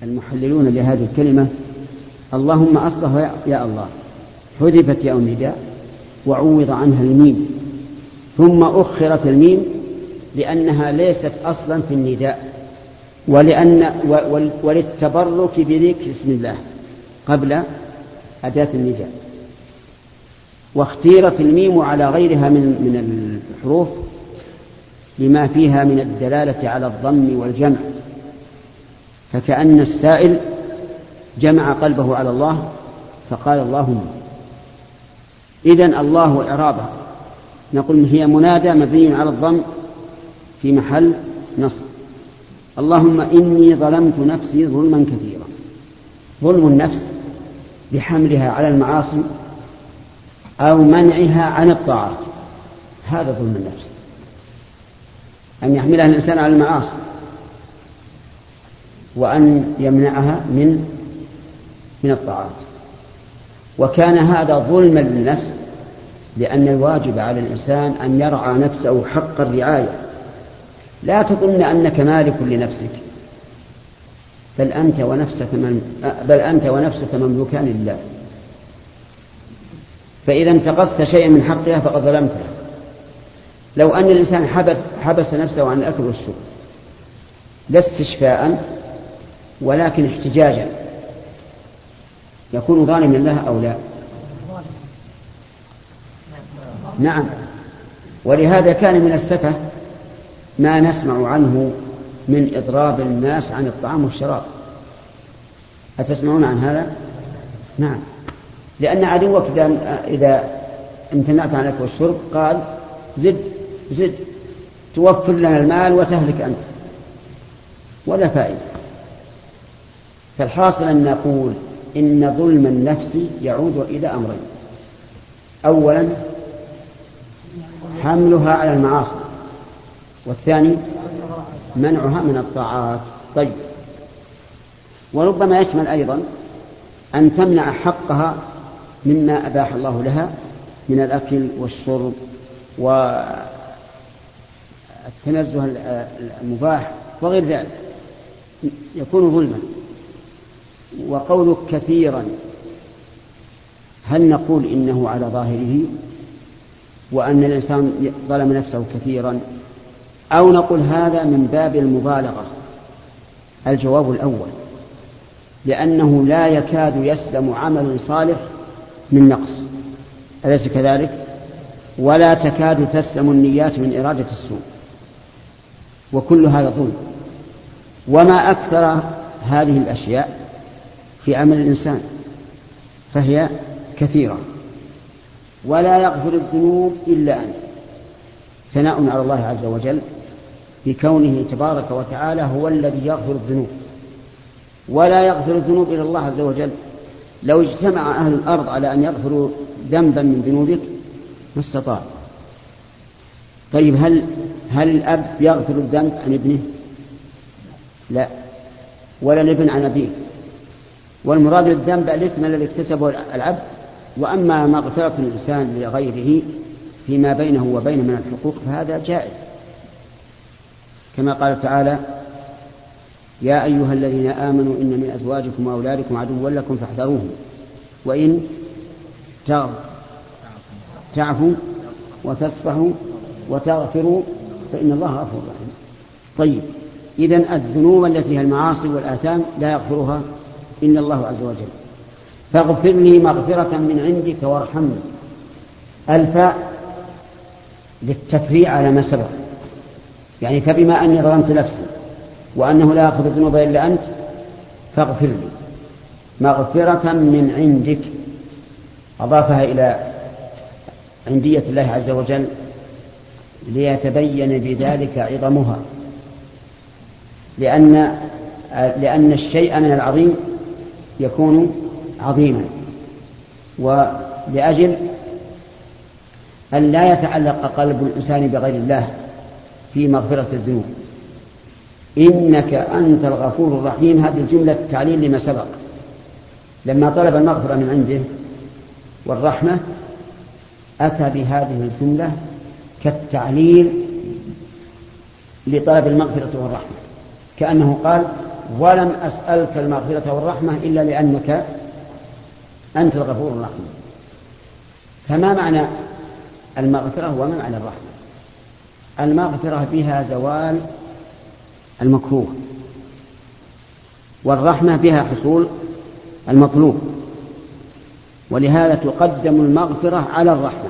المحللون لهذه الكلمة اللهم أصله يا الله حذفت ياء النداء وعوض عنها الميم، ثم أخرت الميم لأنها ليست أصلا في النداء، وللتبرك بذكر اسم الله قبل أداة النداء. واختيرت الميم على غيرها من الحروف لما فيها من الدلالة على الضم والجمع، فكأن السائل جمع قلبه على الله فقال اللهم. إذن الله وإعرابه نقول هي منادى مبني على الضم في محل نصب. اللهم إني ظلمت نفسي ظلما كثيرا. ظلم النفس بحملها على المعاصي أو منعها عن الطاعات، هذا ظلم النفس، أن يحملها الإنسان على المعاصي وأن يمنعها من الطاعات. وكان هذا ظلما للنفس لأن الواجب على الإنسان أن يرعى نفسه حق الرعاية. لا تظن أنك مالك لنفسك، بل أنت ونفسك مملوكان لله. فإذا انتقصت شيئا من حقها فقد ظلمتها. لو أن الإنسان حبس نفسه عن الأكل والشرب لا استشفاء ولكن احتجاجا، يكون ظالما لها أو لا؟ نعم. ولهذا كان من السفه ما نسمع عنه من إضراب الناس عن الطعام والشراب. أتسمعون عن هذا؟ نعم. لأن عدوك إذا امتنعت عن الأكل والشرب قال زد توفر لنا المال وتهلك أنت، ولا فائدة. فالحاصل أن نقول إن ظلم النفس يعود إلى أمرين: أولا حملها على المعاصي، والثاني منعها من الطاعات. طيب، وربما يشمل أيضا أن تمنع حقها مما أباح الله لها من الأكل والشرب والتنزه المباح وغير ذلك، يكون ظلما. وقولك كثيرا، هل نقول إنه على ظاهره وأن الإنسان ظلم نفسه كثيرا، أو نقول هذا من باب المبالغة؟ الجواب الأول، لأنه لا يكاد يسلم عمل صالح من نقص، أليس كذلك؟ ولا تكاد تسلم النيات من إرادة السوء، وكل هذا ظلم. وما أكثر هذه الأشياء في عمل الإنسان، فهي كثيرة. ولا يغفر الذنوب إلا أنت، ثناء على الله عز وجل بكونه تبارك وتعالى هو الذي يغفر الذنوب، ولا يغفر الذنوب إلى الله عز وجل. لو اجتمع أهل الأرض على أن يغفروا ذنبا من ذنوبك ما استطاع. طيب، هل الأب يغفر الذنب عن ابنه؟ لا، ولا الابن عن أبيه. والمراد بالذنب الإثم الذي اكتسبه العبد. وأما مغفرة الإنسان لغيره فيما بينه وبين من الحقوق فهذا جائز، كما قال تعالى: يا أيها الذين آمنوا إن من أزواجكم وأولادكم عدوا لكم فاحذروهم وإن تعفوا وتصفحوا وتغفروا فإن الله غفور رحيم. طيب، إذن الذنوب التي هي المعاصي والآثام لا يغفرها إلا الله عز وجل. فاغفر لي مغفرة من عندك وارحمني. الفاء للتفريع على ما سبق، يعني فبما أني ظلمت نفسي وأنه لا يغفر الذنوب إلا أنت فاغفر لي مغفرة من عندك. أضافها إلى عندية الله عز وجل ليتبين بذلك عظمها، لأن الشيء من العظيم يكون عظيما، ولأجل أن لا يتعلق قلب الإنسان بغير الله في مغفرة الذنوب. إنك أنت الغفور الرحيم، هذه الجملة تعليل لما سبق. لما طلب المغفرة من عنده والرحمة أتى بهذه الجملة كالتعليل لطلب المغفرة والرحمة، كأنه قال: ولم أسألك المغفرة والرحمة إلا لأنك أنت الغفور الرحيم. فما معنى المغفرة وما معنى الرحمة؟ المغفرة بها زوال المكروه، والرحمة بها حصول المطلوب، ولهذا تقدم المغفرة على الرحمة،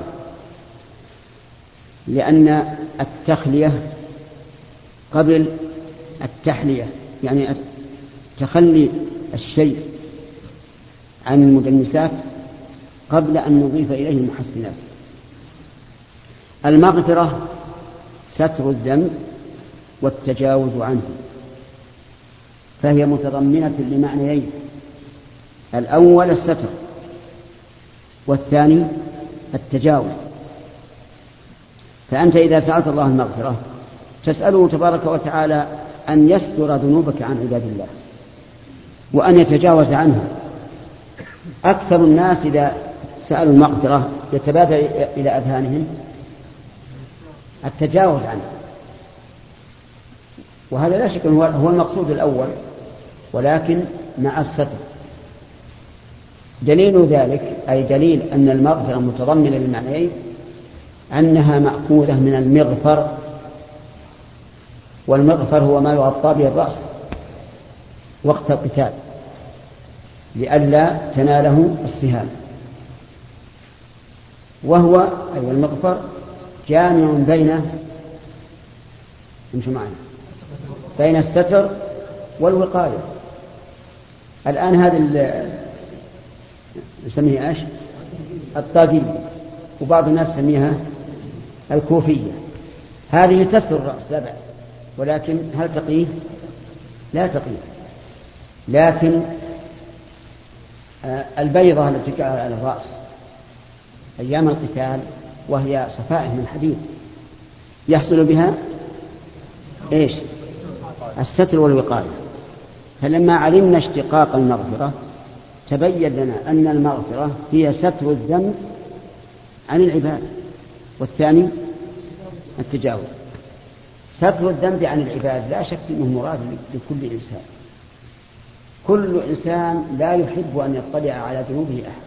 لأن التخلية قبل التحلية، يعني تخلي الشيء عن المدنسات قبل أن نضيف إليه المحسنات. المغفرة ستر الذنب والتجاوز عنه، فهي متضمنة لمعنيين: الأول الستر، والثاني التجاوز. فأنت إذا سألت الله المغفرة تسأله تبارك وتعالى أن يستر ذنوبك عن عباد الله وأن يتجاوز عنها. أكثر الناس إذا سألوا المغفرة يتبادر إلى أذهانهم التجاوز عنه، وهذا لا شك هو المقصود الأول، ولكن مع الستر. دليل ذلك أي دليل أن المغفرة متضمنة للمعنيين أنها مأخوذة من المغفر، والمغفر هو ما يغطى به الرأس وقت القتال لئلا تناله السهام، وهو أي المغفر جامع بين الستر والوقاية. الآن هذا نسميها ايش؟ الطاقية، وبعض الناس يسميها الكوفية. هذه تستر الرأس لا بأس، ولكن هل تقيه؟ لا تقيه. لكن البيضة التي تجعل على الرأس أيام القتال وهي صفائح من حديد يحصل بها ايش؟ الستر والوقاية. فلما علمنا اشتقاق المغفرة تبين لنا أن المغفرة هي ستر الذنب عن العباد، والثاني التجاوز. ستر الذنب عن العباد لا شك أنه مراد لكل إنسان. كل إنسان لا يحب أن يطلع على ذنوبه أحد،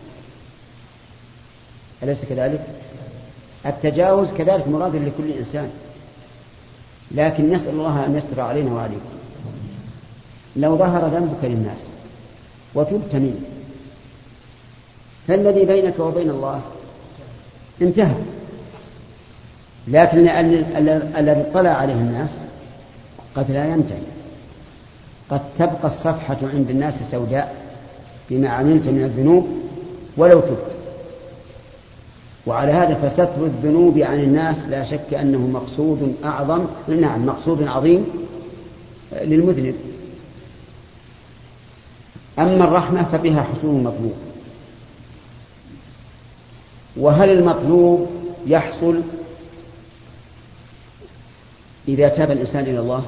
أليس كذلك؟ التجاوز كذلك مراد لكل إنسان، لكن نسأل الله أن يستر علينا وعليكم. لو ظهر ذنبك للناس وتبت منه فالذي بينك وبين الله انتهى، لكن الذي اطلع عليه الناس قد لا ينتهي، قد تبقى الصفحة عند الناس سوداء بما عملت من الذنوب ولو تبت. وعلى هذا فستر الذنوب عن الناس لا شك أنه مقصود أعظم، نعم مقصود عظيم للمذنب. أما الرحمة فبها حصول المطلوب. وهل المطلوب يحصل إذا تاب الإنسان إلى الله؟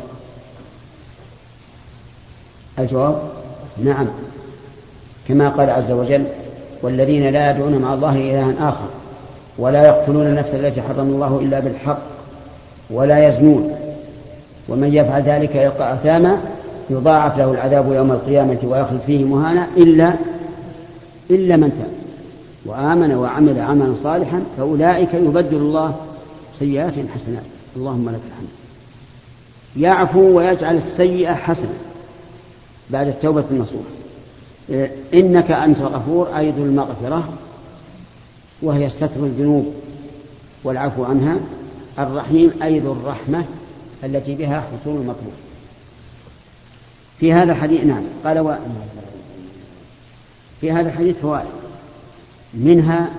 الجواب نعم، كما قال عز وجل: والذين لا يدعون مع الله إلها آخر ولا يقتلون النفس التي حرم الله إلا بالحق ولا يزنون ومن يفعل ذلك يلقى أثاما يضاعف له العذاب يوم القيامة ويخلد فيه مهانا إلا من تاب وآمن وعمل عملا صالحا فأولئك يبدل الله سيئاتهم حسنات. اللهم لك الحمد. يعفو ويجعل السيئة حسنة بعد التوبة النصوح. إنك أنت الغفور أي ذو المغفرة، وهي ستر الذنوب والعفو عنها. الرحيم أي ذو الرحمة التي بها حصول المطلوب. في هذا الحديث نعم قال في هذا الحديث فوائد، منها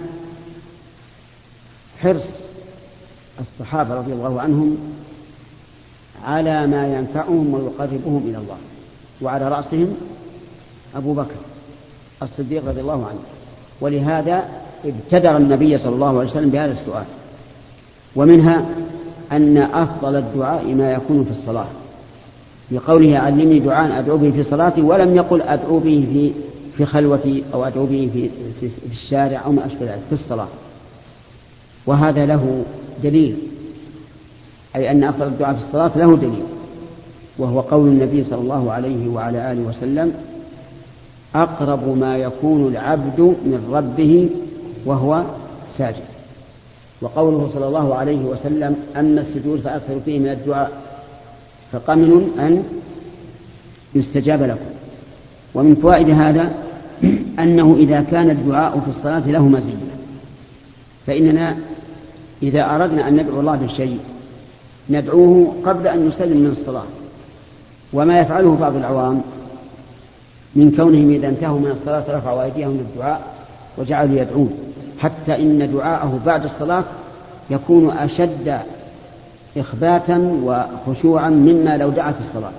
حرص الصحابة رضي الله عنهم على ما ينفعهم ويقربهم إلى الله، وعلى رأسهم أبو بكر الصديق رضي الله عنه، ولهذا ابتدر النبي صلى الله عليه وسلم بهذا السؤال. ومنها أن أفضل الدعاء ما يكون في الصلاة، بقوله: علمني دعاء أدعو به في صلاتي، ولم يقل أدعو به في خلوتي أو أدعو به في الشارع أو ما أشبه ذلك، في الصلاة. وهذا له دليل، أي أن أفضل الدعاء في الصلاة له دليل، وهو قول النبي صلى الله عليه وعلى آله وسلم: أقرب ما يكون العبد من ربه وهو ساجد. وقوله صلى الله عليه وسلم: أما السجود فأكثر فيه من الدعاء فقمن أن يستجاب لكم. ومن فوائد هذا أنه إذا كان الدعاء في الصلاة له مزية، فإننا إذا أردنا أن ندعو الله بشيء ندعوه قبل أن نسلم من الصلاة. وما يفعله بعض العوام من كونهم إذا انتهوا من الصلاة رفعوا أيديهم للدعاء وجعلوا يدعون، حتى إن دعاءه بعد الصلاة يكون أشد إخباتا وخشوعا مما لو دعا في الصلاة،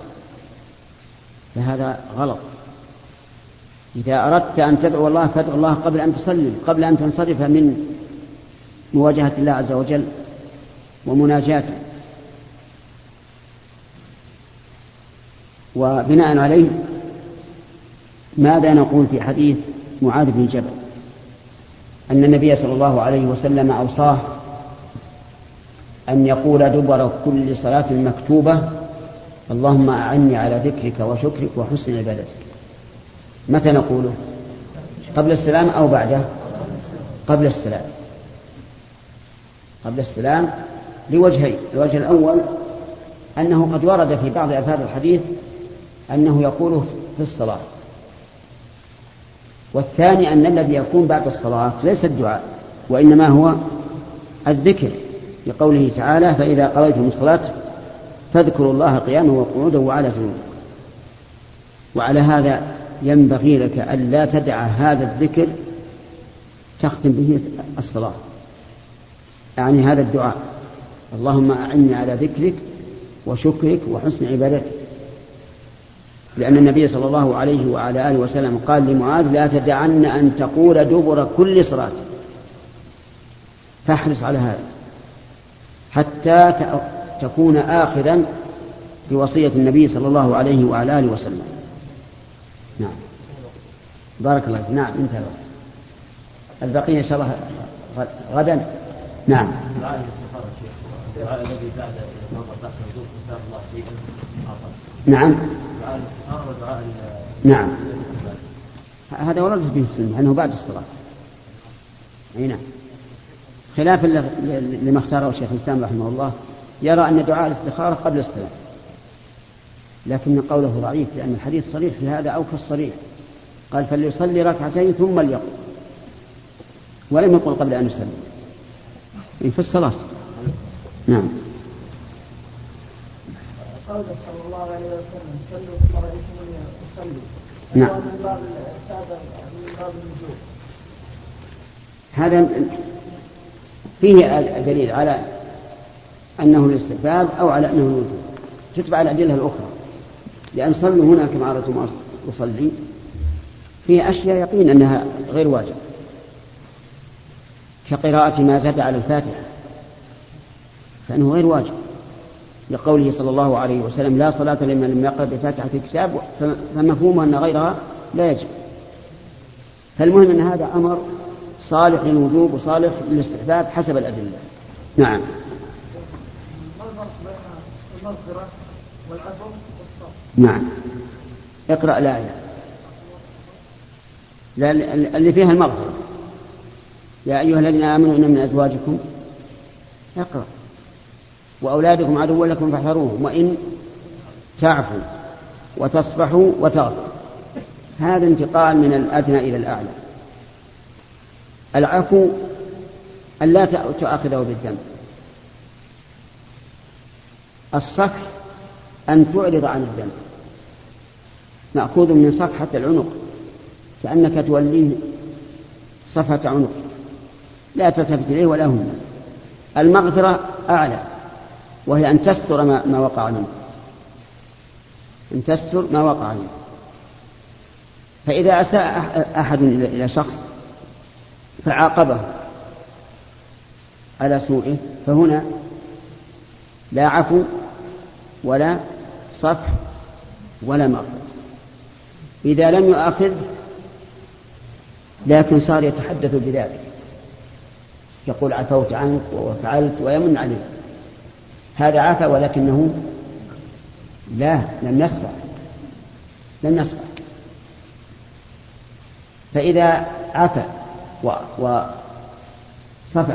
فهذا غلط. إذا أردت أن تدعو الله فادعو الله قبل أن تسلم، قبل أن تنصرف من مواجهة الله عز وجل ومناجاته. وبناء عليه ماذا نقول في حديث معاذ بن جبل أن النبي صلى الله عليه وسلم أوصاه أن يقول دبر كل صلاة مكتوبة: اللهم أعني على ذكرك وشكرك وحسن عبادتك. متى نقوله؟ قبل السلام أو بعده؟ قبل السلام. قبل السلام لوجهين: الوجه الأول أنه قد ورد في بعض ألفاظ الحديث أنه يقوله في الصلاة، والثاني أن الذي يكون بعد الصلاة ليس الدعاء وإنما هو الذكر، لقوله تعالى: فإذا قضيتم الصلاة فاذكروا الله قياما وقعودا وعلى جنوبكم. وعلى هذا ينبغي لك ألا تدع هذا الذكر تختم به الصلاة، يعني هذا الدعاء: اللهم أعني على ذكرك وشكرك وحسن عبادتك، لأن النبي صلى الله عليه وعلى آله وسلم قال لمعاذ: لا تدعن أن تقول دبر كل صلاة. فاحرص على هذا حتى تكون آخذا بوصية النبي صلى الله عليه وعلى آله وسلم. نعم، بارك الله فيك. نعم، انتهى البقية إن شاء الله غدا. نعم. الدعاء الذي بعد بحث الوضوء نسأل الله شيئا آخر. نعم. دعاء الاستخارة ودعاء نعم، هذا ورد فيه السنة أنه بعد الصلاة. أي نعم، خلافا لما اختاره الشيخ الإسلام رحمه الله، يرى أن دعاء الاستخارة قبل السلام، لكن قوله ضعيف لأن الحديث صريح في هذا أو كالصريح، قال: فليصلي ركعتين ثم ليقل، ولم يقل قبل أن يسلم في الصلاة. نعم. قال صلى الله عليه وسلم: صلوا كما رأيتموني أصلي. نعم. من باب النزول. هذا فيه دليل على أنه الاستحباب أو على أنه الوجوب، تتبع الأدلة الأخرى، لأن صلوا هنا كما رأيتم أصلي فيه أشياء يقين أنها غير واجب، كقراءة ما زاد على الفاتحة فإنه غير واجب، لقوله صلى الله عليه وسلم: لا صلاة لمن لم يقرأ بفاتحة الكتاب، فمفهوم أن غيرها لا يجب. فالمهم أن هذا أمر صالح للوجوب وصالح للاستحباب حسب الأدلة. نعم. ما الفرق بين المغفرة والعفو والصفح؟ نعم، اقرأ الآية اللي فيها المغفرة: يا أيها الذين آمنوا إن من أزواجكم، اقرأ، وأولادكم عدو لكم فاحذروهم، وإن تعفوا وتصفحوا وتغفروا. هذا انتقال من الأدنى إلى الأعلى. العفو أن لا تؤاخذه بالذنب، الصفح أن تعرض عن الذنب، مأخوذ من صفحة العنق، كأنك توليه صفحة عنق لا تلتفت إليه ولا هم. المغفرة أعلى، وهي أن تستر ما وقع منه، أن تستر ما وقع منه. فإذا أساء أحد إلى شخص فعاقبه على سوءه فهنا لا عفو ولا صفح ولا مغفرة. إذا لم يؤاخذ لكن صار يتحدث بذلك، يقول: عفوت عنك وفعلت، ويمن عليه. هذا عفا ولكنه لا، لم يصفح. فإذا عفى وصفح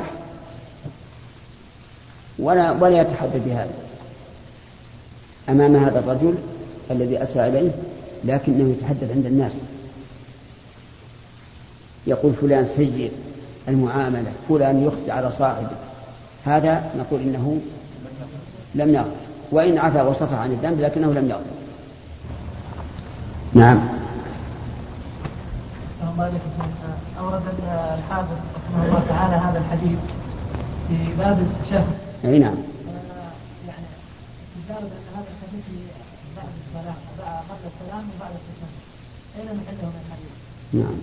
ولا يتحدث بهذا أمام هذا الرجل الذي أساء إليه، لكنه يتحدث عند الناس، يقول فلان سيء المعاملة، فلان يخطئ على صاحبه، هذا نقول إنه لم يغفر، وإن عفى وصفح عن الذنب لكنه لم يغفر. نعم. أورد الحافظ رحمه الله تعالى هذا الحديث في باب التشهد. أي نعم. يعني تجارب أن هذا الحديث بعد السلام، قبل السلام وبعد التشهد، أين محله من الحديث؟ نعم.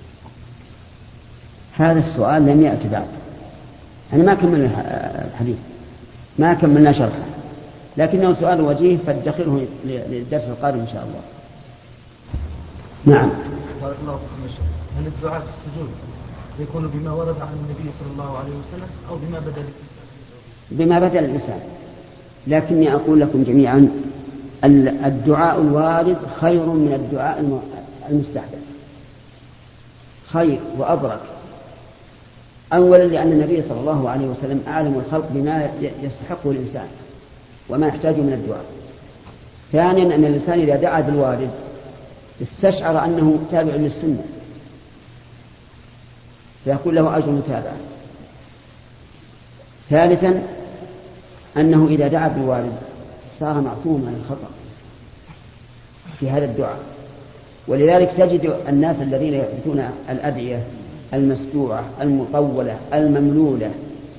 هذا السؤال لم يأتي بعد، أنا ما كملنا الحديث، ما كملنا شرحه، لكنه سؤال وجيه فادخره للدرس القادم إن شاء الله. نعم. بارك الله فيكم يا شيخ. هل الدعاء في السجود يكون بما ورد عن النبي صلى الله عليه وسلم أو بما بدل الإنسان؟ بما بدل الإنسان، لكني أقول لكم جميعا الدعاء الوارد خير من الدعاء المستحدث، خير وأبرك. أولا لأن النبي صلى الله عليه وسلم أعلم الخلق بما يستحقه الإنسان وما يحتاج من الدعاء. ثانيا أن الإنسان إذا دعا بالوارد استشعر أنه تابع للسنة فيكون له أجر متابعة. ثالثا أنه إذا دعا بالوارد صار معصوما عن الخطأ في هذا الدعاء. ولذلك تجد الناس الذين يحدثون الأدعية المسجوعة المطولة المملولة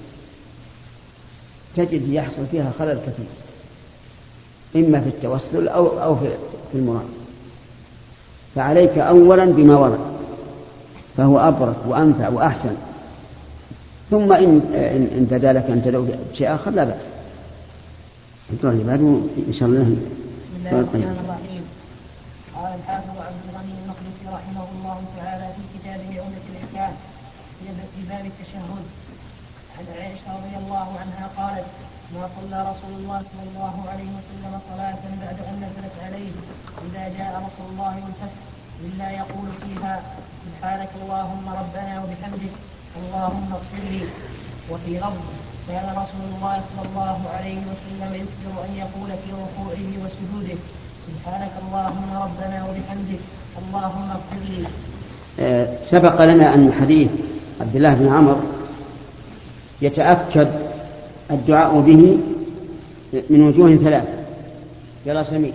تجد يحصل فيها خلل كثير، إما في التوسل أو في المراد. فعليك أولا بما ورد فهو أبرك وأنفع وأحسن، ثم إن بدا لك أن تدعو بشيء آخر لا بأس. انتظر لي بعد إن شاء الله. بسم الله الرحمن الرحيم. قال الحافظ عبد الغني المقدسي رحمه الله تعالى في كتابه عمدة الأحكام في باب التشهد عن عائشة رضي الله عنها قالت: ما صلى رسول الله صلى الله عليه وسلم صلاة بعد أن نزلت عليه إذا جاء نصر الله والفتح إلا يقول فيها: سبحانك اللهم ربنا وبحمدك اللهم اغفر لي. وفي لفظ: كان رسول الله صلى الله عليه وسلم يكثر أن يقول في ركوعه وسجوده: سبحانك اللهم ربنا وبحمدك اللهم اغفر لي. سبق لنا أن حديث عبد الله بن عمرو يتأكد الدعاء به من وجوه ثلاثة. يلا سمير.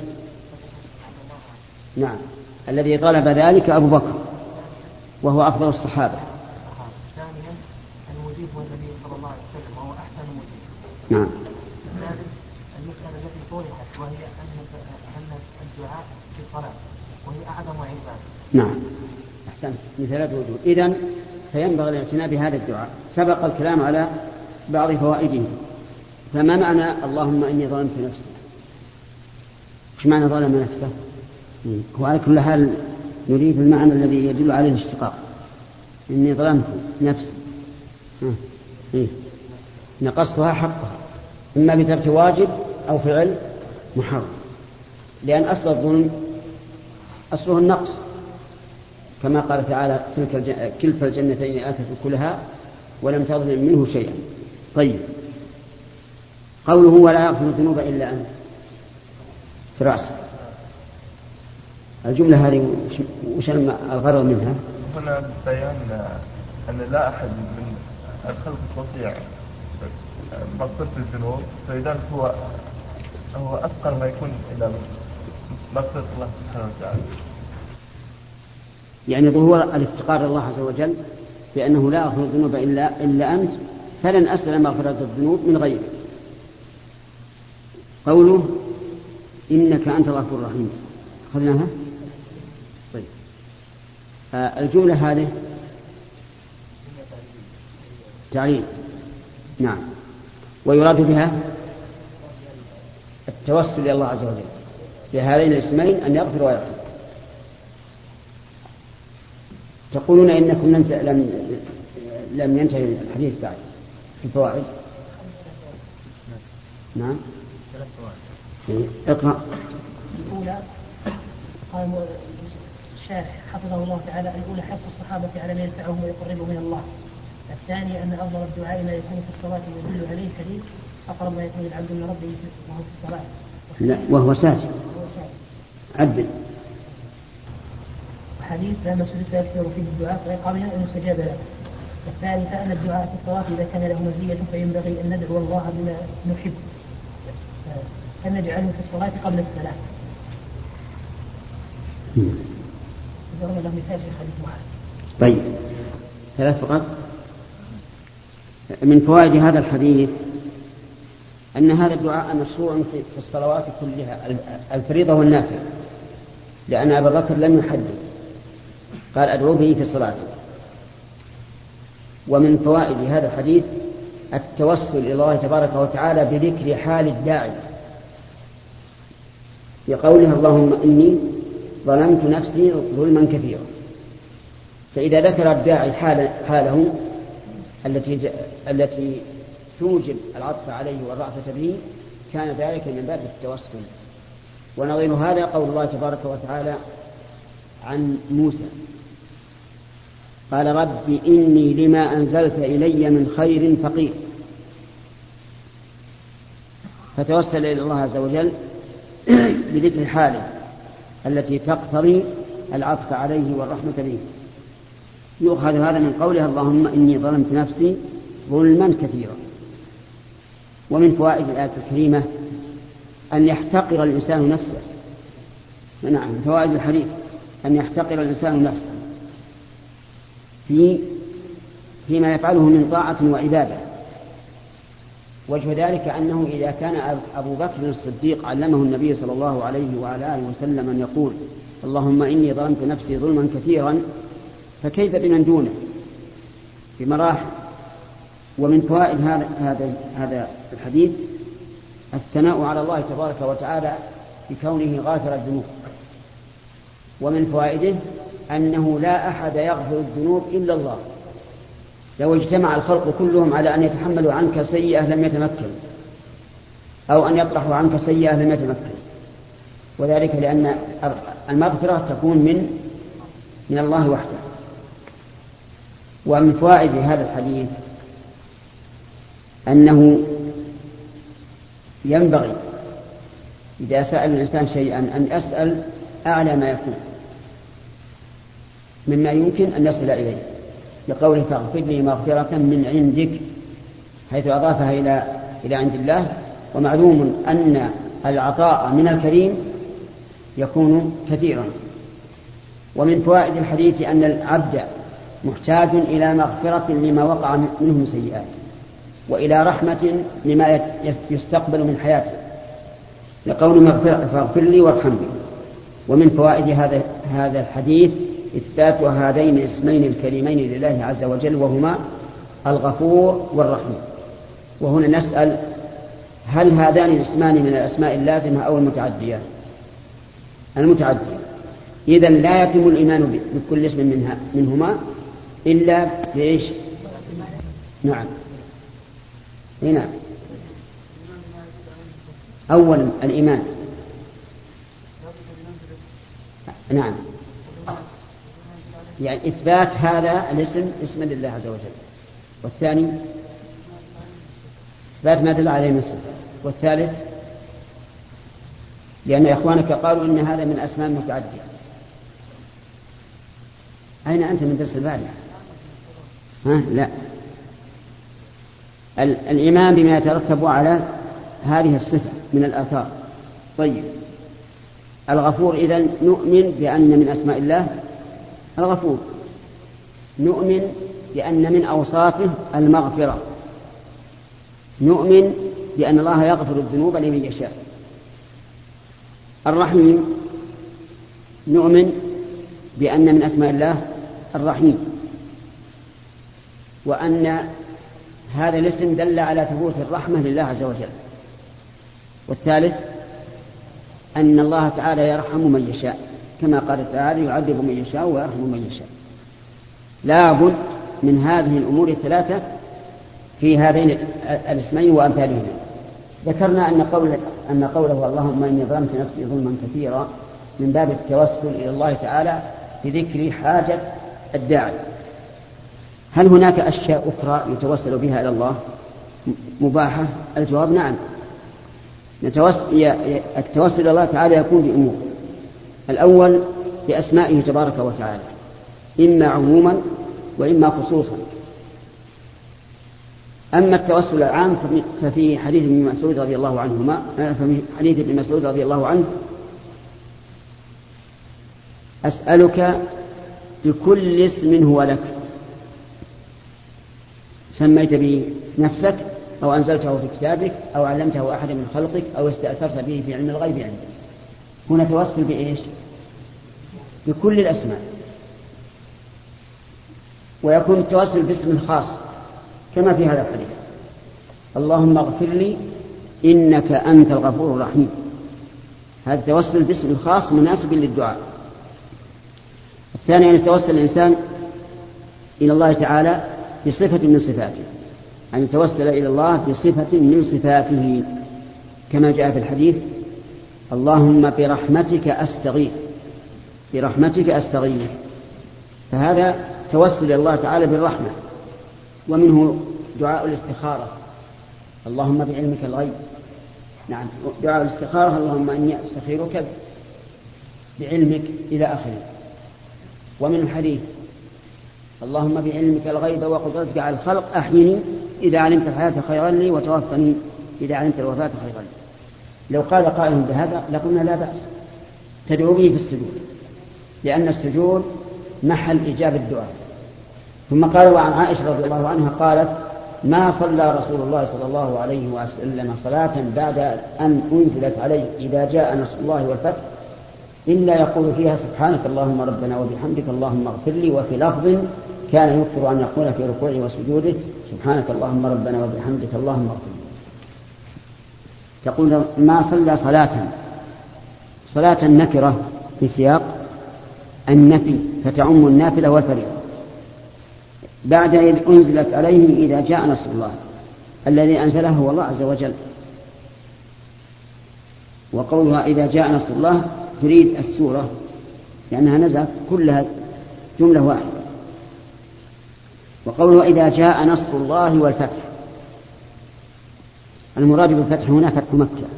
نعم. الذي طلب ذلك أبو بكر وهو أفضل الصحابة. ثانيا المجيب هو النبي صلى الله عليه وسلم وهو أحسن مجيب. نعم. الثالث المسألة التي طرحت وهي أن الدعاء في الصلاة وهي أعظم عبادة. نعم أحسنت من ثلاث وجوه. إذن فينبغي الاعتناء بهذا الدعاء. سبق الكلام على بعض فوائده. فما معنى اللهم إني ظلمت نفسي؟ وش معنى ظلم نفسه؟ هو على كل حال نريد المعنى الذي يدل عليه الاشتقاق. إني ظلمت نفسي نقصتها حقها إما بترك واجب أو فعل محرم، لأن أصل الظلم أصله النقص، كما قال تعالى: كلتا الجنتين آتت كلها ولم تظلم منه شيئا. طيب، قوله ولا يغفر الذنوب إلا أنت في رأسه، الجملة هذه وش الغرض منها؟ هنا بيان أن لا أحد من الخلق يستطيع مغفرة الذنوب، فلذلك هو أثقل ما يكون إلى مغفرة الله سبحانه وتعالى. يعني ظهور الافتقار الله عز وجل بأنه لا أغفر الذنوب إلا أنت، فلن أسأل مغفرة الذنوب من غيرك. قوله إنك أنت الغفور الرحيم أخذناها. طيب، الجملة هذه تعليل. نعم. ويراد بها التوسل إلى الله عز وجل بهذين الاسمين أن يغفر ويرحم. تقولون إنكم لم ينتهي الحديث بعد في الفوائد. نعم اقرأ. الأولى قال الشارح حفظه الله تعالى: الأولى حرص الصحابة على ما ينفعهم ويقربهم من الله. الثانية أن أفضل الدعاء ما يكون في الصلاة ويدل عليه حديث أقرب ما يكون العبد من ربه وهو في الصلاة. لا وهو ساجد. عدل. حديث لا مسجد فيكثر فيه الدعاء فيقام أن يستجاب له. الثالثة أن الدعاء في الصلاة إذا كان له مزية فينبغي أن ندعو الله بما نحب فنجعله في الصلاة قبل السلام. ضرب له مثال في حديث معاذ. طيب 3 فقط. من فوائد هذا الحديث أن هذا الدعاء مشروع في الصلوات كلها الفريضة والنافلة، لأن أبا بكر لم يحدد، قال أدعو به في الصلاة. ومن فوائد هذا الحديث التوسل إلى الله تبارك وتعالى بذكر حال الداعي بقوله: اللهم إني ظلمت نفسي ظلما كثيرا. فإذا ذكر الداعي حاله التي توجب العطف عليه والرأفة به كان ذلك من باب التوسل. ونظير هذا قول الله تبارك وتعالى عن موسى: قال رب إني لما أنزلت إلي من خير فقير. فتوسل إلى الله عز وجل بذكر حاله التي تقتضي العطف عليه والرحمة به. يؤخذ هذا من قوله: اللهم إني ظلمت نفسي ظلما كثيرا. ومن فوائد الآية الكريمة أن يحتقر الإنسان نفسه. نعم، من فوائد الحديث أن يحتقر الإنسان نفسه فيما يفعله من طاعة وعبادة. وجه ذلك أنه إذا كان أبو بكر الصديق علمه النبي صلى الله عليه وعلى آله وسلم أن يقول: اللهم إني ظلمت نفسي ظلما كثيرا، فكيف بمن دونه بمراحل. ومن فوائد هذا الحديث الثناء على الله تبارك وتعالى بكونه غافر الذنوب. ومن فوائده أنه لا أحد يغفر الذنوب إلا الله. لو اجتمع الخلق كلهم على أن يتحملوا عنك سيئة لم يتمكن، أو أن يطرحوا عنك سيئة لم يتمكن. وذلك لأن المغفرة تكون من الله وحده. ومن فوائد هذا الحديث أنه ينبغي إذا سأل الإنسان شيئا أن يسأل أعلى ما يكون مما يمكن أن يصل إليه، لقوله: فاغفر لي مغفرة من عندك، حيث أضافها إلى عند الله. ومعلوم أن العطاء من الكريم يكون كثيرا. ومن فوائد الحديث أن العبد محتاج إلى مغفرة لما وقع منه من سيئات، وإلى رحمة لما يستقبل من حياته، لقول فاغفر لي وارحمني. ومن فوائد هذا الحديث إثبات هذين الاسمين الكريمين لله عز وجل، وهما الغفور والرحيم. وهنا نسأل: هل هذان الاسمان من الأسماء اللازمة أو المتعدية؟ المتعدية. إذن لا يتم الإيمان بكل اسم منهما إلا بإيش؟ نعم، نعم. أولا الإيمان، نعم، يعني إثبات هذا الاسم اسما لله عز وجل. والثاني إثبات ما دل عليه النص. والثالث لأن إخوانك قالوا إن هذا من أسماء متعدية. أين أنت من درس البارحة؟ لا، الإيمان بما يترتب على هذه الصفة من الآثار. طيب، الغفور إذن نؤمن بأن من أسماء الله الغفور، نؤمن بأن من أوصافه المغفرة، نؤمن بأن الله يغفر الذنوب لمن يشاء. الرحيم نؤمن بأن من أسماء الله الرحيم، وأن هذا الاسم دل على ثبوت الرحمة لله عز وجل. والثالث أن الله تعالى يرحم من يشاء، كما قال تعالى: يعذب من يشاء ويرحم من يشاء. لا بد من هذه الأمور الثلاثة في هذين الاسمين وأمثالهما. ذكرنا أن قوله اللهم إني ظلمت نفسي ظلما كثيرا من باب التوسل إلى الله تعالى بذكر حاجة الداعي. هل هناك أشياء أخرى يتوسل بها إلى الله مباحة؟ الجواب نعم. التوسل إلى الله تعالى يكون بأمور. الأول بأسمائه تبارك وتعالى، إما عموما وإما خصوصا. أما التوسل العام ففي حديث ابن مسعود رضي الله عنه أسألك بكل اسم هو لك سميت به نفسك أو أنزلته في كتابك أو علمته أحد من خلقك أو استأثرت به في علم الغيب عندك. هنا توسل بإيش؟ بكل الأسماء. ويكون التوسل باسم خاص كما في هذا الحديث اللهم اغفر لي إنك أنت الغفور الرحيم. هذا التوسل باسم خاص مناسب للدعاء. الثاني أن يتوسل الإنسان إلى الله تعالى بصفة من صفاته، أن يتوسل إلى الله بصفة من صفاته كما جاء في الحديث اللهم برحمتك أستغيث، برحمتك أستغيث. فهذا توسل إلى الله تعالى بالرحمة. ومنه دعاء الاستخارة اللهم بعلمك الغيب. نعم، دعاء الاستخارة اللهم إني أستخيرك بعلمك إلى آخره. ومن الحديث اللهم بعلمك الغيب وقدرتك على الخلق أحيني إذا علمت الحياة خيرا لي وتوفني إذا علمت الوفاة خيرا لي. لو قال قائل بهذا لقلنا لا بأس، تدعو به في السجود، لأن السجود محل إجابة الدعاء. ثم قال وعن عائشة رضي الله عنها قالت ما صلى رسول الله صلى الله عليه وسلم صلاة بعد أن أنزلت عليه إذا جاء نصر الله والفتح إلا يقول فيها سبحانك اللهم ربنا وبحمدك اللهم اغفر لي. وفي لفظ كان يكثر أن يقول في ركوعه وسجوده سبحانك اللهم ربنا وبحمدك اللهم اغفر لي. تقول ما صلى صلاة نكرة في سياق النفي فتعم النافلة والفريضة بعد إذ أنزلت عليه إذا جاء نصر الله. الذي أنزله هو الله عز وجل. وقولها إذا جاء نصر الله تريد السورة لأنها نزلت كلها جملة واحدة. وقولها إذا جاء نصر الله والفتح المراد بالفتح هنا فتح مكة.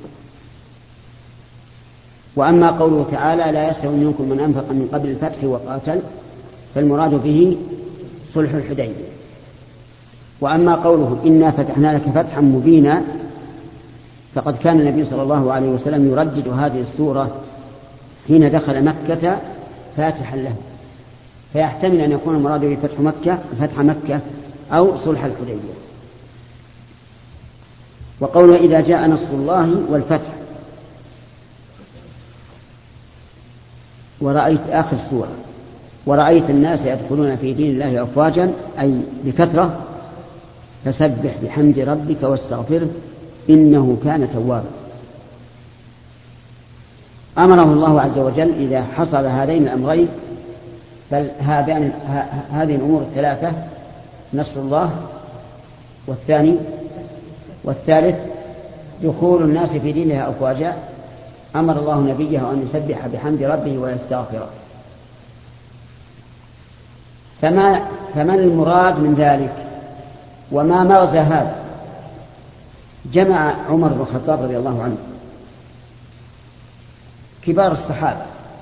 وأما قوله تعالى لا يسأل منكم من أنفق من قبل الفتح وقاتل فالمراد به صلح الحديبية. وأما قوله إنا فتحنا لك فتحا مبينا فقد كان النبي صلى الله عليه وسلم يردد هذه السورة حين دخل مكة فاتحا له، فيحتمل أن يكون المراد به فتح مكة أو صلح الحديبية. وقوله إذا جاء نصر الله والفتح ورأيت آخر سورة ورأيت الناس يدخلون في دين الله أفواجا أي بكثرة فسبح بحمد ربك واستغفره إنه كان توابا. أمره الله عز وجل إذا حصل هذين الأمرين بل هذه الأمور الثلاثة نصر الله والثالث دخول الناس في دينها أفواجا أمر الله نبيه أن يسبح بحمد ربه ويستغفره. فما المراد من ذلك وما مغزى هذا؟ جمع عمر بن الخطاب رضي الله عنه كبار الصحابة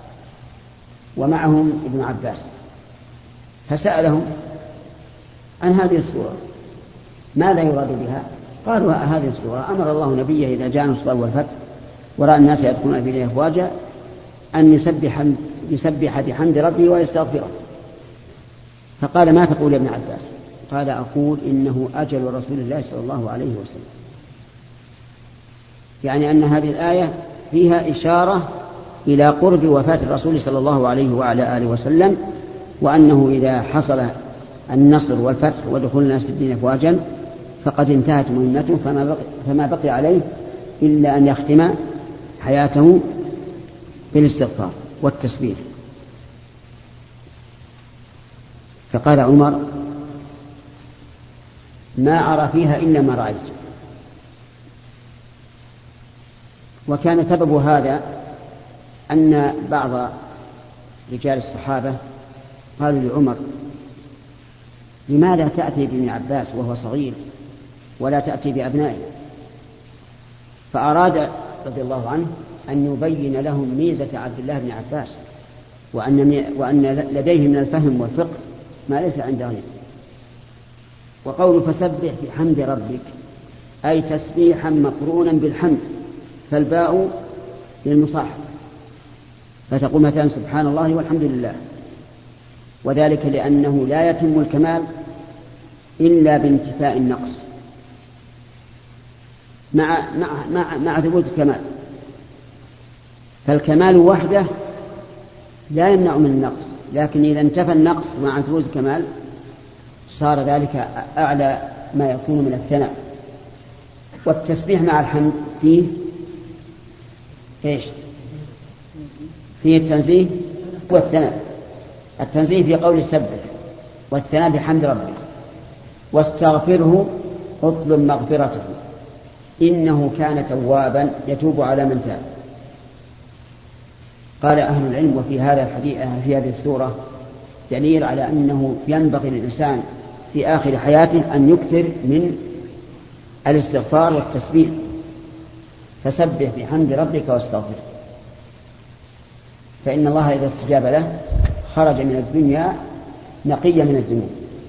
ومعهم ابن عباس فسألهم عن هذه السورة ماذا يراد بها؟ قالوا هذه السورة أمر الله نبيه إذا جاء نصر الله والفتح ورأى الناس يدخلون في دينه أفواجا أن يسبح بحمد ربه ويستغفره. فقال ما تقول يا ابن عباس؟ قال أقول إنه أجل رسول الله صلى الله عليه وسلم. يعني أن هذه الآية فيها إشارة إلى قرب وفاة الرسول صلى الله عليه وعلى آله وسلم، وأنه إذا حصل النصر والفتح ودخول الناس في الدين أفواجا فقد انتهت مهمته فما بقي عليه إلا أن يختم حياته بالاستغفار والتسبيح. فقال عمر ما أرى فيها إلا ما رأيت. وكان سبب هذا أن بعض رجال الصحابة قالوا لعمر: لماذا تأتي بابن عباس وهو صغير ولا تأتي بأبنائه؟ فأراد رضي الله عنه أن يبين لهم ميزة عبد الله بن عباس، وأن لديه من الفهم والفقه ما ليس عند غيره. وقول فسبح بحمد ربك أي تسبيحا مقرونا بالحمد، فالباء للمصاحبة، فتقول مثلا سبحان الله والحمد لله، وذلك لأنه لا يتم الكمال إلا بانتفاء النقص مع ثبوت الكمال، فالكمال وحده لا يمنع من النقص، لكن إذا انتفى النقص مع ثبوت الكمال صار ذلك أعلى ما يكون من الثناء. والتسبيح مع الحمد فيه إيش؟ فيه التنزيه والثناء. التنزيه في قول سبح، والثناء بحمد ربك. واستغفره اطلب مغفرته إنه كان توابا يتوب على من تاب. قال أهل العلم وفي هذا الحديث في هذه السورة دليل على أنه ينبغي للإنسان في آخر حياته أن يكثر من الاستغفار والتسبيح، فسبح بحمد ربك واستغفره، فإن الله إذا استجاب له خرج من الدنيا نقيا من الذنوب.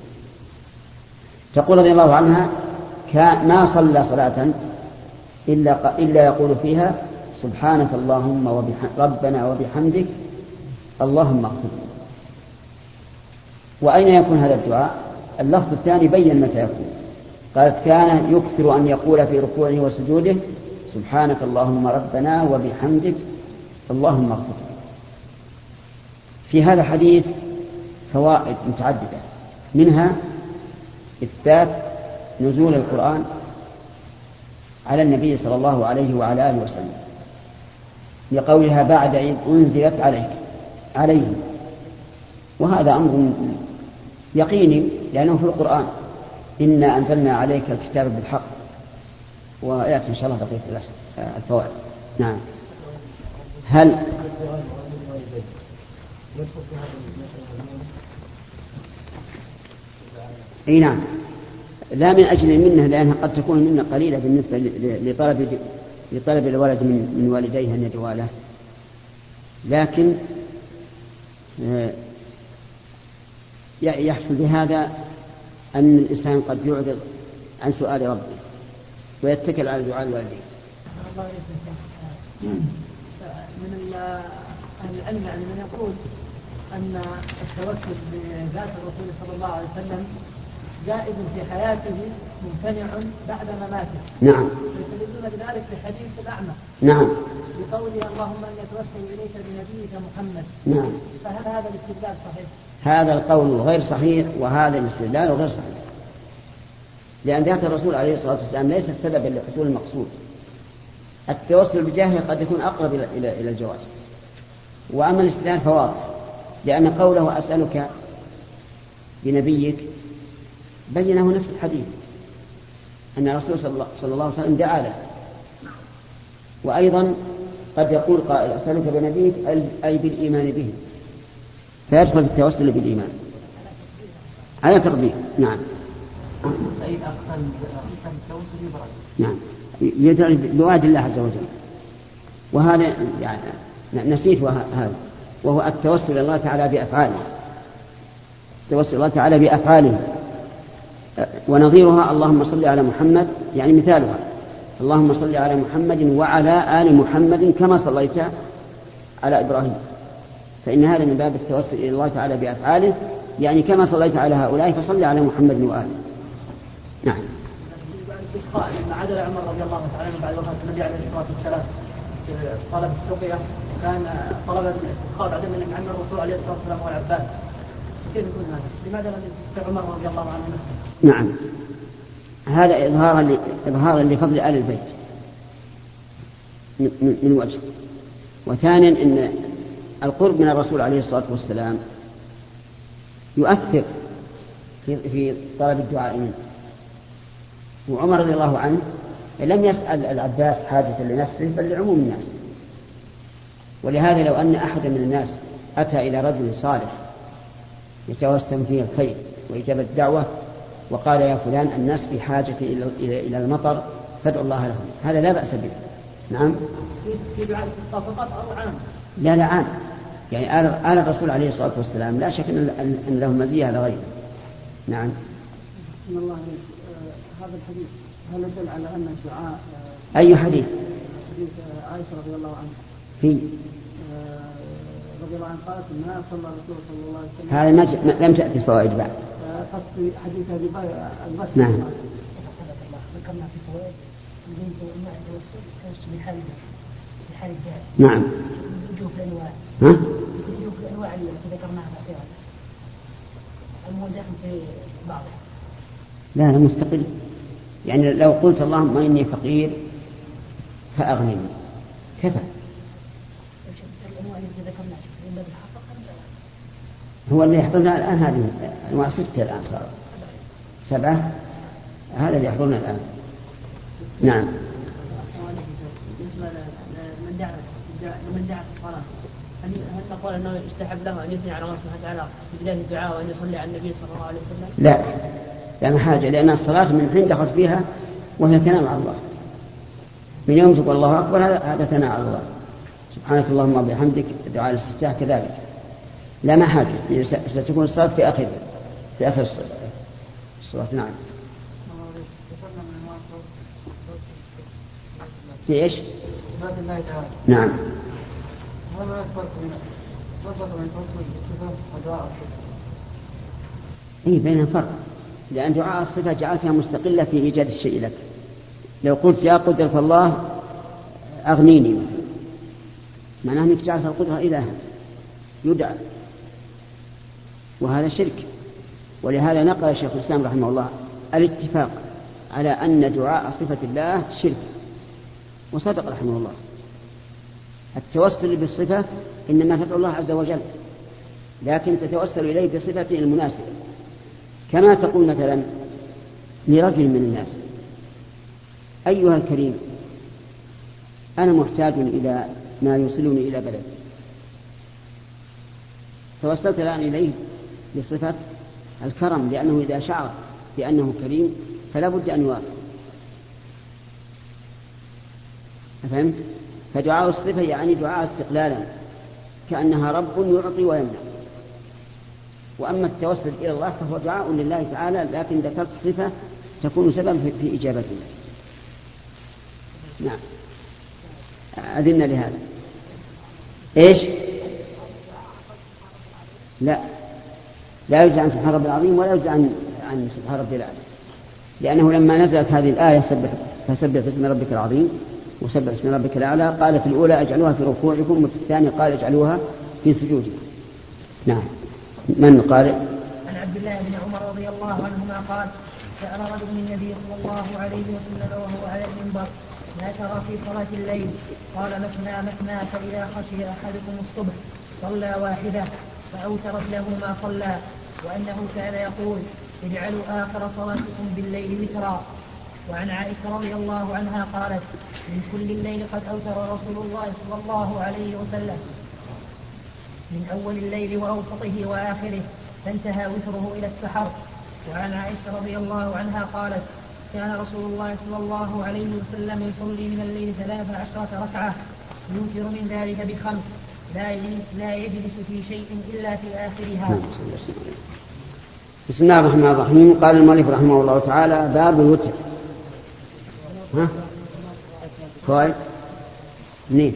تقول رضي الله عنها: ما صلى صلاة إلا يقول فيها سبحانك اللهم ربنا وبحمدك اللهم اغفر لي. وأين يكون هذا الدعاء؟ اللفظ الثاني بين متى يكون، قالت: كان يكثر أن يقول في ركوعه وسجوده سبحانك اللهم ربنا وبحمدك اللهم اغفر لي. في هذا الحديث فوائد متعددة، منها إثبات نزول القرآن على النبي صلى الله عليه وعلى آله وسلم لقولها بعد إذ أنزلت عليه، وهذا أمر يقيني لأنه في القرآن: إنا أنزلنا عليك الكتاب بالحق. ويأتي إن شاء الله بقية الفوائد. نعم. هل اي نعم، لا من أجل المنة، لأنها قد تكون منة قليلة بالنسبة لطلب الولد من والديه أن يدعوا له، لكن يحصل بهذا أن الإنسان قد يعرض عن سؤال ربه ويتكل على دعاء الوالدين. من أهل العلم يعني من يقول أن التوسل بذات الرسول صلى الله عليه وسلم جائز في حياته ممتنع بعد مماته. نعم. يستدلون بذلك في حديث الأعمى. نعم. بقوله اللهم أن يتوسل إليك بنبيك محمد. نعم. فهل هذا الاستدلال صحيح؟ هذا القول غير صحيح، وهذا الاستدلال غير صحيح، لأن ذات الرسول عليه الصلاة والسلام ليس سببا لحصول المقصود. التوسل بجاهه قد يكون أقرب إلى الجواز، وأما الاستدلال فواضح، لأن قوله أسألك بنبيك بينه نفس الحديث أن الرسول صلى الله عليه وسلم دعا له. وأيضا قد يقول قائل أسألك بنبيك أي بالإيمان به، فيدخل في التوسل بالإيمان على تقدير. نعم. نعم، يدعي بوعد الله عز وجل، وهذا يعني نسيت هذا، وهو التوسل إلى الله تعالى بأفعاله، التوسل الله تعالى بأفعاله، ونظيرها اللهم صل على محمد، يعني مثالها اللهم صل على محمد وعلى آل محمد كما صليت على إبراهيم، فإن هذا من باب التوسل إلى الله تعالى بأفعاله، يعني كما صليت على هؤلاء فصل على محمد وآله. نعم. لما عدل عمر رضي الله تعالى عنه بعد وفاة النبي عليه الصلاة والسلام طلب السقيا، كان طلب الاستسقاء بعد من عم الرسول عليه الصلاة والسلام هو العباس، كيف يكون هذا؟ لماذا لم يستسقي عمر رضي الله عنه نفسه؟ نعم، هذا إظهارا لفضل آل البيت من وجه، وثانيا إن القرب من الرسول عليه الصلاة والسلام يؤثر في طلب الدعاء منه. وعمر رضي الله عنه لم يسأل العباس حاجة لنفسه بل لعموم الناس. ولهذا لو أن أحد من الناس أتى إلى رجل صالح يتوسم فيه الخير وإجابة الدعوة وقال يا فلان الناس بحاجة إلى المطر فادعوا الله لهم، هذا لا بأس به. نعم. في دعاء الاستسقاء فقط أو عام؟ لا عام، يعني آل الرسول عليه الصلاة والسلام لا شك أن له مزية على غيره. نعم. إن الله هذا الحديث هل يدل على أن الدعاء أي حديث؟ حديث عائشة رضي الله عنها في رضي الله عنها قالت ما صلى الرسول صلى الله عليه وسلم. هذا لم تأتي الفوائد بعد. قصدي حديث أبي بكر. نعم. ذكرنا في فوائد مع التوسل كان في حال الداعي. نعم. يوجد الأنواع. ها؟ يوجد الأنواع التي ذكرناها في هذا. الموجود في بعضها. لا مستقل، يعني لو قلت اللهم إني فقير فأغنني كفى. هو اللي يحضرنا الآن هذه أنواع 6 الآن صارت 7، هذا اللي يحضرنا الآن. نعم. من دعا في الصلاة هل نقول أنه يستحب له أن يثني على الله سبحانه وتعالى في بداية الدعاء وأن يصلي على النبي صلى الله عليه وسلم؟ لا حاجة، لأن الصلاة من حين دخلت فيها وهي ثناء على الله. من يوم تقول الله أكبر هذا ثناء على الله. سبحانك اللهم وبحمدك دعاء الاستفتاح كذلك. لا ما حاجة، ستكون الصلاة في آخر الصلاة. نعم. في إيش؟ نعم. بينهم فرق، لأن دعاء الصفة جعلتها مستقلة في إيجاد الشيء لك. لو قلت يا قدرة الله أغنيني معناه أنك جعلت القدرة إلها يدعى، وهذا شرك. ولهذا نقل شيخ الإسلام رحمه الله الاتفاق على أن دعاء صفة الله شرك، وصدق رحمه الله. التوسل بالصفة إنما تدعو الله عز وجل، لكن تتوسل إليه بصفته المناسبة، كما تقول مثلا لرجل من الناس أيها الكريم أنا محتاج إلى ما يوصلني إلى بلد، توسلت الآن إليه بصفة الكرم، لأنه إذا شعر بأنه كريم فلا بد أن يوافق. فهمت؟ فدعاء الصفة يعني دعاء استقلالا كأنها رب يعطي ويمنع. وأما التوسل إلى الله فهو دعاء لله تعالى، لكن ذكرت صفة تكون سببا في إجابته. نعم. أذن لهذا. إيش؟ لا يجزى عن سبحان ربي العظيم ولا يجزى عن سبحان ربي الأعلى، لأنه لما نزلت هذه الآية فسبح باسم ربك العظيم وسبح باسم ربك الأعلى قال في الأولى اجعلوها في ركوعكم، وفي الثانية قال اجعلوها في سجودكم. نعم. من قال؟ عن عبد الله بن عمر رضي الله عنهما قال سأل رجل النبي صلى الله عليه وسلم وهو على المنبر ما ترى في صلاة الليل؟ قال مثنى فإذا خشي أحدكم الصبح صلى واحدة فأوترت له ما صلى، وأنه كان يقول اجعلوا آخر صلاتكم بالليل وترا. وعن عائشة رضي الله عنها قالت من كل الليل قد أوتر رسول الله صلى الله عليه وسلم من أول الليل وأوسطه وآخره فانتهى وتره إلى السحر. وعن عائشة رضي الله عنها قالت كان رسول الله صلى الله عليه وسلم يصلي من الليل 13 ركعة يوتر من ذلك ب5 لا يجلس في شيء إلا في آخرها. بسم الله الرحمن الرحيم. قال المؤلف رحمه الله تعالى باب الوتر. فوائد منين؟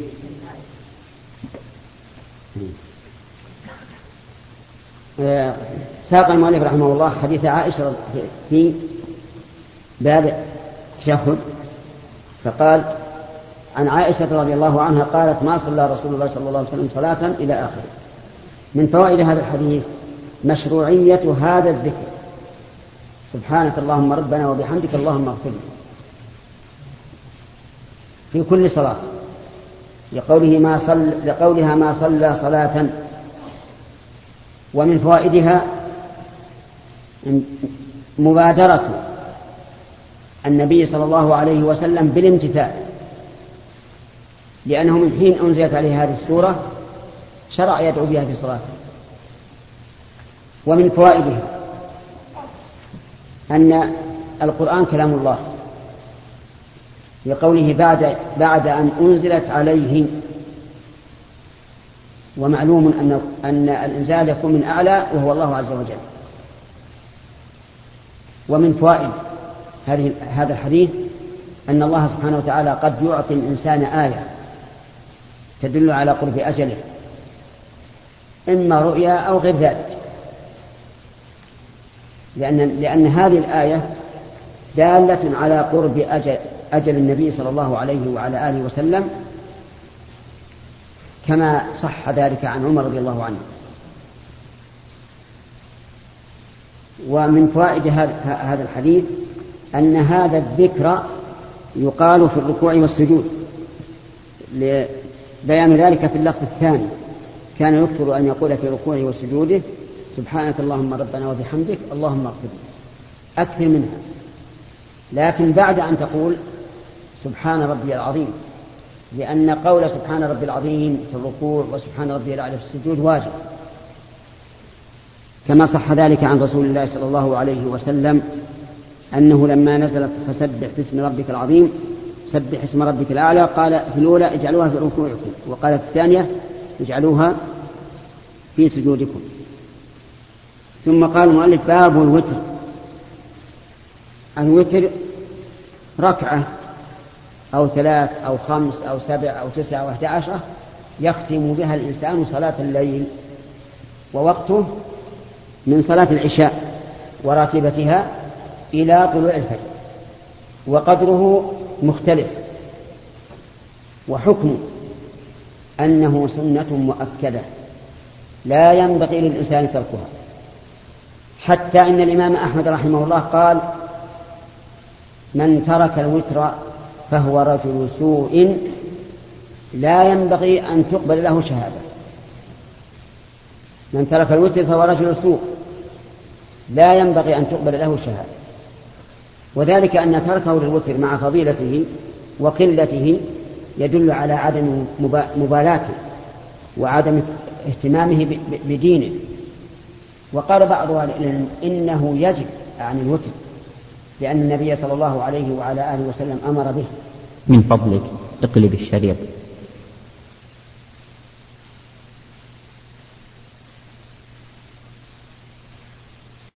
ساق المؤلف رحمه الله حديث عائشة في باب التشهد، فقال عن عائشة رضي الله عنها قالت ما صلى رسول الله صلى الله عليه وسلم صلاة إلى آخره. من فوائد هذا الحديث مشروعية هذا الذكر سبحانك اللهم ربنا وبحمدك اللهم اغفر لي في كل صلاة، لقولها ما صلى صلاة. ومن فوائدها مبادرة النبي صلى الله عليه وسلم بالامتثال، لأنه من حين أنزلت عليه هذه السورة شرع يدعو بها في صلاته. ومن فوائدها أن القرآن كلام الله، لقوله بعد أن أنزلت عليه، ومعلوم أن الإنزال يكون من أعلى وهو الله عز وجل. ومن فوائد هذا الحديث أن الله سبحانه وتعالى قد يعطي الإنسان آية تدل على قرب أجله، إما رؤيا أو غير ذلك، لأن هذه الآية دالة على قرب أجل النبي صلى الله عليه وعلى آله وسلم، كما صح ذلك عن عمر رضي الله عنه. ومن فوائد هذا الحديث أن هذا الذكر يقال في الركوع والسجود، لبيان ذلك في اللفظ الثاني كان يكثر أن يقول في ركوعه وسجوده سبحانك اللهم ربنا وبحمدك اللهم اغفر لي، أكثر منها، لكن بعد أن تقول سبحان ربي العظيم، لأن قول سبحان ربي العظيم في الركوع وسبحان ربي الأعلى في السجود واجب، كما صح ذلك عن رسول الله صلى الله عليه وسلم أنه لما نزلت فسبح باسم ربك العظيم سبح اسم ربك الأعلى، قال في الأولى اجعلوها في ركوعكم، وقال في الثانية اجعلوها في سجودكم. ثم قال المؤلف باب الوتر. الوتر ركعة أو 3 أو 5 أو 7 أو 9 أو 11 يختم بها الإنسان صلاة الليل، ووقته من صلاة العشاء وراتبتها إلى طلوع الفجر، وقدره مختلف، وحكم أنه سنة مؤكدة لا ينبغي للإنسان تركها، حتى إن الإمام أحمد رحمه الله قال من ترك الوتر فهو رجل سوء لا ينبغي أن تقبل له شهادة. من ترك الوتر فهو رجل سوء لا ينبغي أن تقبل له شهادة، وذلك أن تركه للوتر مع فضيلته وقلته يدل على عدم مبالاته وعدم اهتمامه بدينه. وقال بعض أهل العلم إنه يجب عن الوتر، لأن النبي صلى الله عليه وعلى آله وسلم أمر به. من فضلك اقلب الشريط.